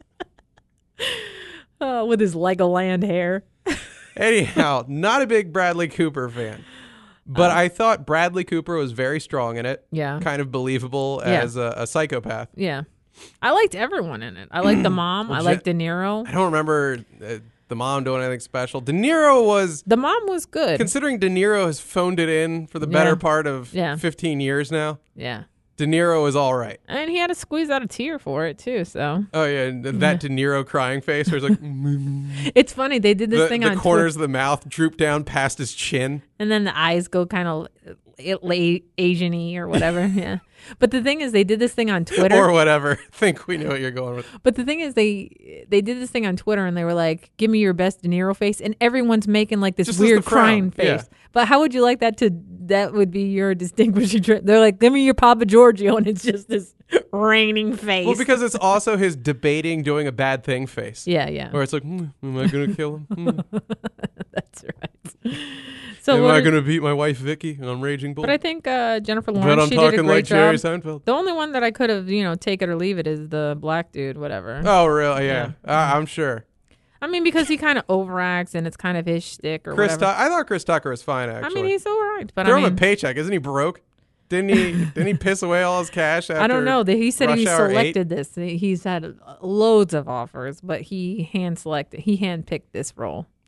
Oh, with his Legoland hair. Anyhow, not a big Bradley Cooper fan. But I thought Bradley Cooper was very strong in it. Yeah. Kind of believable Yeah. as a, a psychopath. Yeah. I liked everyone in it. I liked the mom. I Je- liked De Niro. I don't remember uh, the mom doing anything special. De Niro was, The mom was good. considering De Niro has phoned it in for the better Yeah. part of Yeah. fifteen years now, Yeah. De Niro is all right. And he had to squeeze out a tear for it too. So Oh, yeah. And that De Niro crying face where it's like, mm, it's funny. They did this the, thing the on corners Twitter, of the mouth droop down past his chin. and then the eyes go kind of Asian-y or whatever. Yeah. But the thing is, they did this thing on Twitter. Or whatever. think we know what you're going with. But the thing is, they they did this thing on Twitter, and they were like, "Give me your best De Niro face," and everyone's making like this Just as weird the frown, crying face. yeah. But how would you like that to? That would be your distinguishing trait. They're like, "Give me your Papa Giorgio," and it's just this raining face. Well, because it's also his debating doing a bad thing face. yeah, yeah, Where it's like, hmm, am I going to kill him? Hmm. that's right. So, Am what I are- going to beat my wife Vicky on Raging Bull? but I think uh, Jennifer But Lawrence, I'm she did a talking great like job. Jerry Seinfeld. The only one that I could have, you know, take it or leave it is the black dude, whatever. Oh, really? Yeah. Uh, I'm sure. I mean, because he kind of overacts and it's kind of his shtick or Chris whatever. Tu- I thought Chris Tucker was fine, I actually. mean, he's all right, but Throw I him mean, a paycheck. Isn't he broke? Didn't he Didn't he piss away all his cash after I don't know. That he said Rush he Hour selected this. He's had loads of offers, but he hand selected. He hand picked this role.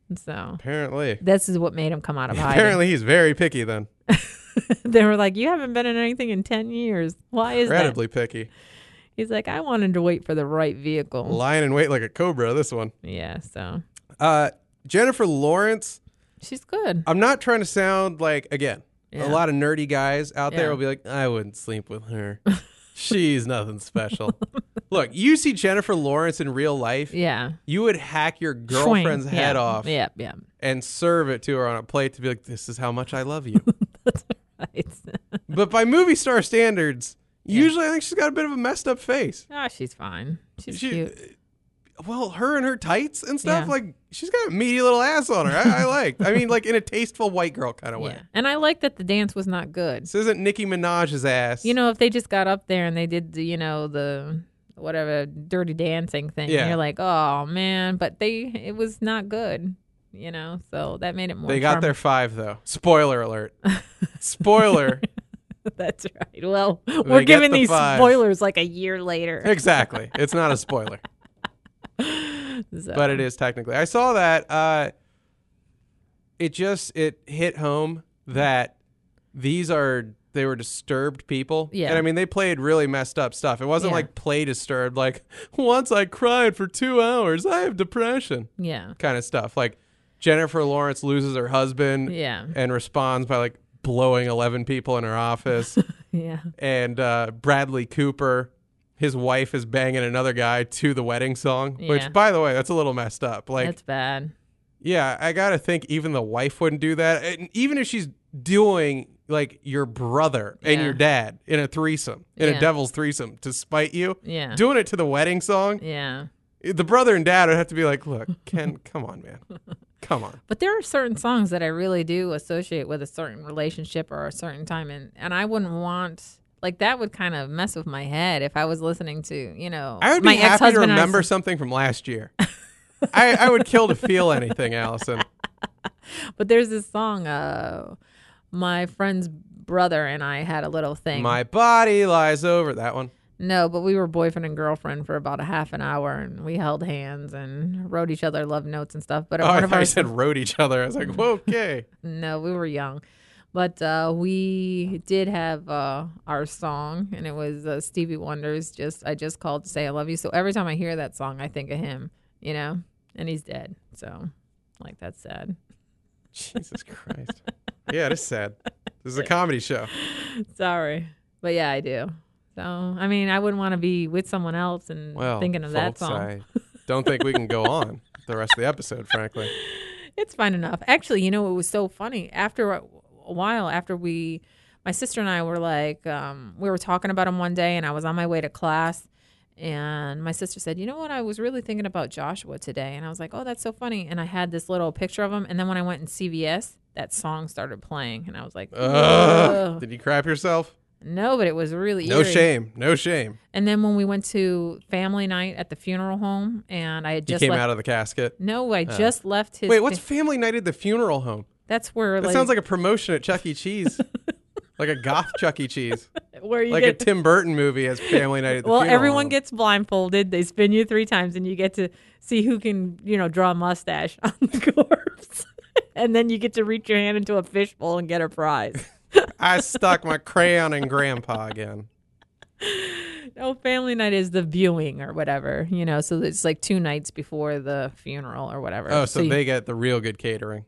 So Apparently. this is what made him come out of hiding. Apparently he's very picky then. They were like, you haven't been in anything in ten years. Why is Incredibly that? picky. He's like, I wanted to wait for the right vehicle. Lying in wait like a cobra, this one. Yeah, so Uh, Jennifer Lawrence, she's good. I'm not trying to sound like, again, Yeah. a lot of nerdy guys out there Yeah. will be like, I wouldn't sleep with her. She's nothing special. Look, you see Jennifer Lawrence in real life, Yeah. you would hack your girlfriend's Swing. head yeah. off Yeah, yeah. and serve it to her on a plate to be like, this is how much I love you. That's right. But by movie star standards, usually I think she's got a bit of a messed up face. Ah, she's fine. She's She- cute. Well, her and her tights and stuff, Yeah. like, she's got a meaty little ass on her. I, I like. I mean, like, in a tasteful white girl kind of way. Yeah. And I like that the dance was not good. This isn't Nicki Minaj's ass. You know, if they just got up there and they did the, you know, the whatever dirty dancing thing, Yeah. you're like, oh man, but they it was not good, you know, so that made it more. They got their five, though. Spoiler alert. Spoiler. That's right. Well, we're get giving the these five. spoilers like a year later. Exactly. It's not a spoiler, So, but it is technically. I saw that. Uh, it just, it hit home that these are, they were disturbed people. Yeah. And I mean, they played really messed up stuff. It wasn't Yeah. like play disturbed, like, once I cried for two hours, I have depression Yeah. kind of stuff. Like, Jennifer Lawrence loses her husband Yeah. and responds by, like, blowing eleven people in her office. Yeah. And uh, Bradley Cooper, his wife is banging another guy to the wedding song, Yeah. which, by the way, that's a little messed up. Like, That's bad. yeah, I got to think even the wife wouldn't do that. And even if she's doing, like, your brother and Yeah. your dad in a threesome, in Yeah. a devil's threesome to spite you, Yeah. doing it to the wedding song, Yeah. the brother and dad would have to be like, look, Ken, come on, man. Come on. But there are certain songs that I really do associate with a certain relationship or a certain time, and, and I wouldn't want like that would kind of mess with my head if I was listening to you know I would my be happy to ex-husband and I remember was- something from last year. I, I would kill to feel anything, Allison. But there's this song, uh, my friend's brother and I had a little thing. My body lies over that one. No, but we were boyfriend and girlfriend for about a half an hour, and we held hands and wrote each other love notes and stuff. But Oh, one I of thought our you said wrote each other. I was like, whoa, okay. No, we were young. But uh, we did have uh, our song, and it was uh, Stevie Wonder's just I Just Called to Say I Love You. So every time I hear that song, I think of him, you know, and he's dead. So, like, that's sad. Jesus Christ. Yeah, it is sad. This is a comedy show. Sorry. But yeah, I do. So, I mean, I wouldn't want to be with someone else and Well, thinking of that folks, song. I don't think we can go on the rest of the episode, frankly. It's fine enough. Actually, you know, it was so funny. After a a while, after we, my sister and I were like, um, we were talking about him one day, and I was on my way to class, and my sister said, you know what, I was really thinking about Joshua today. And I was like, oh, that's so funny. And I had this little picture of him. And then when I went in C V S, that song started playing. And I was like, Ugh. ugh. Did you crap yourself? No, but it was really No eerie. shame. No shame. And then when we went to family night at the funeral home, and I had You just came left, out of the casket. no, I just left his. Wait, what's family night at the funeral home? that's where That like, sounds like a promotion at Chuck E. Cheese. Like a goth Chuck E. Cheese. where you Like get a Tim Burton movie as family night at the well, funeral everyone home. gets blindfolded. They spin you three times, and you get to see who can, you know, draw a mustache on the corpse. And then you get to reach your hand into a fishbowl and get a prize. I stuck my crayon in Grandpa again. No, family night is the viewing or whatever, you know. So it's like two nights before the funeral or whatever. Oh, so you- they get the real good catering.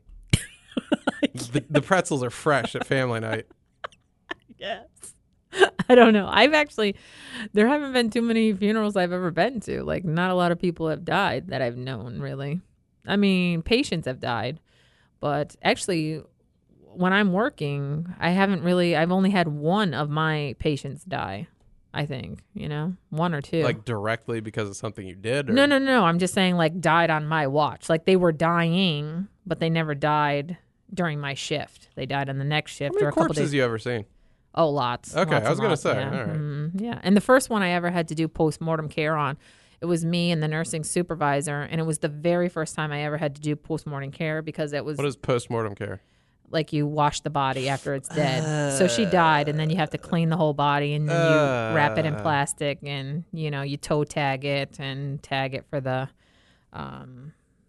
the, the pretzels are fresh at family night. Yes. I don't know. I've actually, there haven't been too many funerals I've ever been to. Like, not a lot of people have died that I've known, really. I mean, patients have died. But actually, when I'm working, I haven't really, I've only had one of my patients die, I think, you know, one or two. Like directly because of something you did? Or? no, no, no. I'm just saying, like, died on my watch. Like, they were dying, but they never died during my shift. They died on the next shift How many or a couple corpses days. you ever seen? Oh, lots. Okay, lots I was and gonna lots, say, Yeah. all right. Mhm, yeah. And the first one I ever had to do postmortem care on, it was me and the nursing supervisor, and it was the very first time I ever had to do postmortem care because it was What is postmortem care? like you wash the body after it's dead. So she died, and then you have to clean the whole body, and then you wrap it in Uh. plastic, and you know you toe tag it and tag it for the um,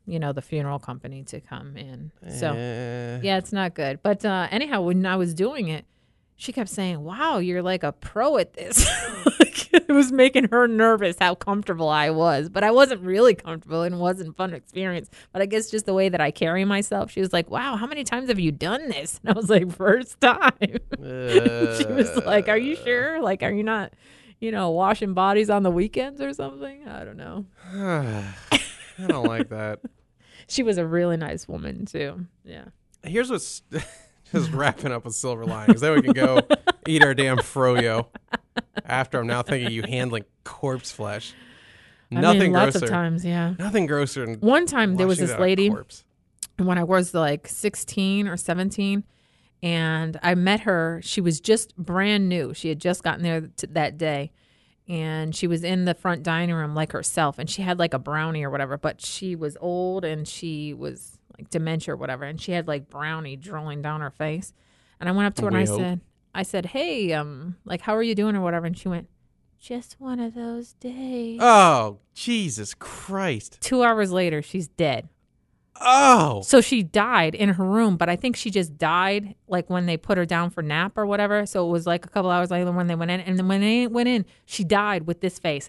you know, the funeral company to come in. So, Eh. yeah, it's not good. But uh, anyhow, when I was doing it, she kept saying, wow, you're like a pro at this. Like, it was making her nervous how comfortable I was. But I wasn't really comfortable and it wasn't a fun experience. But I guess just the way that I carry myself, she was like, wow, how many times have you done this? And I was like, first time. Uh, She was like, are you sure? Like, are you not, you know, washing bodies on the weekends or something? I don't know. I don't like that. She was a really nice woman, too. Yeah. Here's what's just wrapping up with silver linings. Then we can go eat our damn froyo. After I'm now thinking you handling corpse flesh. Nothing I mean, lots grosser. of times, yeah. Nothing grosser than One time there was washing this down a lady corpse. when I was like sixteen or seventeen, and I met her. She was just brand new. She had just gotten there t- that day, and she was in the front dining room like herself, and she had like a brownie or whatever, but she was old and she was like dementia or whatever, and she had like brownie drooling down her face. And I went up to her and We I hope. said, I said, hey, um, like, how are you doing or whatever? And she went, just one of those days. Oh, Jesus Christ. Two hours later, she's dead. Oh. So she died in her room, but I think she just died like when they put her down for nap or whatever. So it was like a couple hours later when they went in. And then when they went in, she died with this face.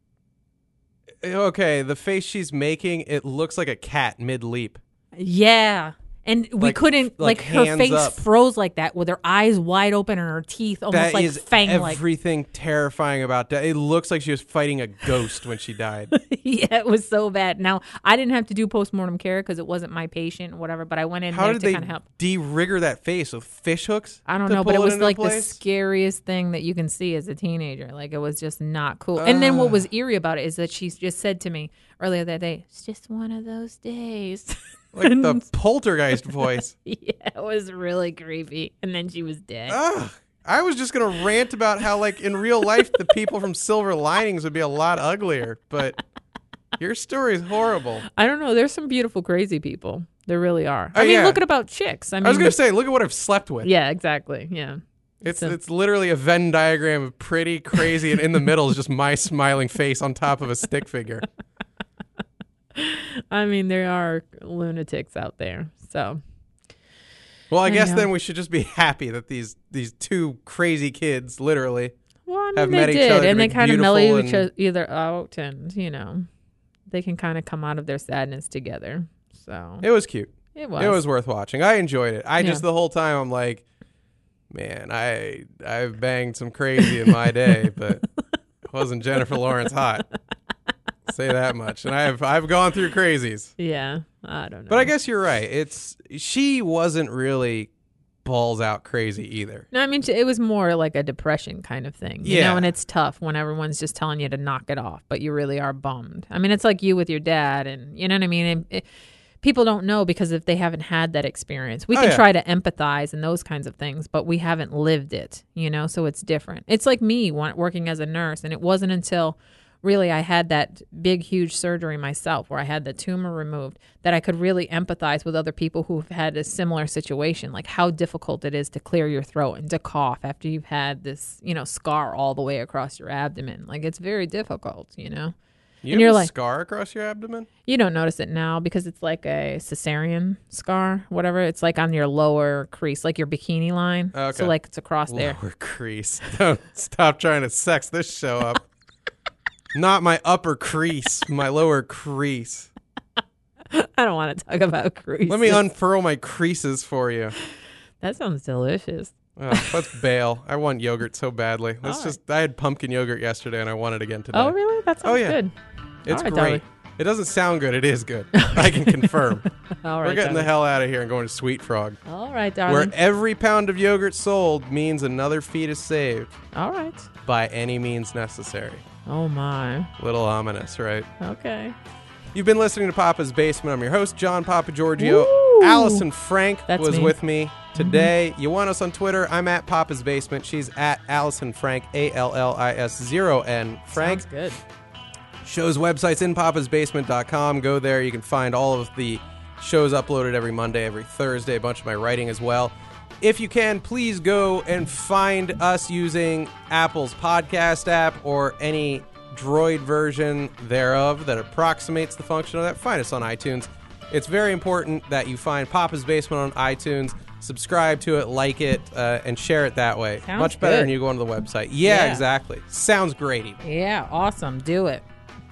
Okay, the face she's making, it looks like a cat mid-leap. Yeah. And we Like- couldn't, like like, her hands face up. froze like that with her eyes wide open and her teeth almost That like is fang-like. everything terrifying about that. It looks like she was fighting a ghost when she died. Yeah, it was so bad. Now, I didn't have to do postmortem care because it wasn't my patient or whatever, but I went in How there did to they kind of help. de-rigger that face with fish hooks? I don't to know, but it pull was into like the place? scariest thing that you can see as a teenager. Like, it was just not cool. And then what was eerie about it is that she just said to me earlier that day, it's just one of those days. Like the poltergeist voice. Yeah, it was really creepy. And then she was dead. Ugh. I was just going to rant about how, like, in real life, the people from Silver Linings would be a lot uglier. But your story is horrible. I don't know. There's some beautiful, crazy people. There really are. Oh, I mean, yeah. look at about chicks. I mean, I was going to say, look at what I've slept with. yeah, exactly. Yeah. It's So- it's literally a Venn diagram of pretty, crazy, and in the middle is just my smiling face on top of a stick figure. I mean, there are lunatics out there. So, Well, I guess Anyhow. then we should just be happy that these these two crazy kids, literally, well, I mean, Have they met each did. other to and be they kind of mellow beautiful each and- other out, and, you know, they can kind of come out of their sadness together. So, it was cute. it was. It was worth watching. I enjoyed it. I Yeah. just the whole time I'm like, man, I I've banged some crazy in my day, but wasn't Jennifer Lawrence hot? Say that much. And I've I've gone through crazies. Yeah. I don't know. But I guess you're right. It's she wasn't really balls out crazy either. No, I mean, it was more like a depression kind of thing. You Yeah. know, and it's tough when everyone's just telling you to knock it off, but you really are bummed. I mean, it's like you with your dad, and you know what I mean? And it, people don't know because if they haven't had that experience, we Oh, can yeah. try to empathize and those kinds of things, but we haven't lived it, you know, so it's different. It's like me wa- working as a nurse, and it wasn't until really I had that big, huge surgery myself where I had the tumor removed that I could really empathize with other people who've had a similar situation, like how difficult it is to clear your throat and to cough after you've had this, you know, scar all the way across your abdomen. Like, it's very difficult, you know. You And have you're a like- scar across your abdomen? You don't notice it now because it's like a cesarean scar, whatever. It's like on your lower crease, like your bikini line. Okay. So like it's across there. Lower crease. Don't stop trying to sex this show up. Not my upper crease, my lower crease. I don't want to talk about crease. Let me unfurl my creases for you. That sounds delicious. Oh, let's bail. I want yogurt so badly. Let's All just. I had pumpkin yogurt yesterday, and I want it again today. Oh, really? That sounds Oh, yeah. good. It's All right, great. darling. It doesn't sound good. It is good. I can confirm. All right, We're getting the darling. hell out of here and going to Sweet Frog, All right, where darling. every pound of yogurt sold means another fetus saved All right. by any means necessary. Oh, my. Little ominous, right? Okay. You've been listening to Papa's Basement. I'm your host, John Papa Giorgio. Woo! Allison Frank That's was me. with me today. You want us on Twitter? I'm at Papa's Basement. She's at Allison Frank, A L L I S zero N. Frank. Sounds good. Show's website's in papas basement dot com. Go there. You can find all of the shows uploaded every Monday, every Thursday, a bunch of my writing as well. If you can, please go and find us using Apple's podcast app or any Droid version thereof that approximates the function of that. Find us on iTunes. It's very important that you find Papa's Basement on iTunes, subscribe to it, like it, uh, and share it that way. Sounds Much better good. than you going to the website. Yeah, Yeah. exactly. Sounds great. Even. Yeah, awesome. Do it.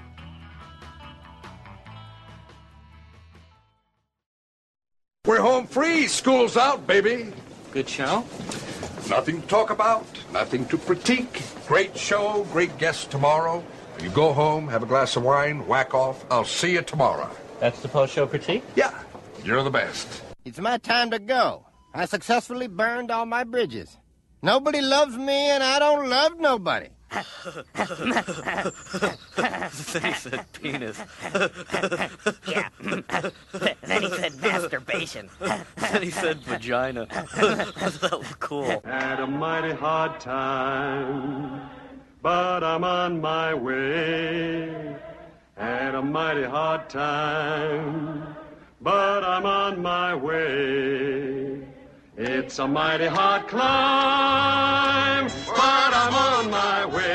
We're home free. School's out, baby. Good show? Nothing to talk about, nothing to critique. Great show, great guests tomorrow. You go home, have a glass of wine, whack off. I'll see you tomorrow. That's the post-show critique? Yeah, you're the best. It's my time to go. I successfully burned all my bridges. Nobody loves me, and I don't love nobody. Then he said penis. Yeah. Then he said masturbation. Then he said vagina. That was cool. Had a mighty hard time, but I'm on my way. Had a mighty hard time, but I'm on my way. It's a mighty hard climb, but I'm on my way.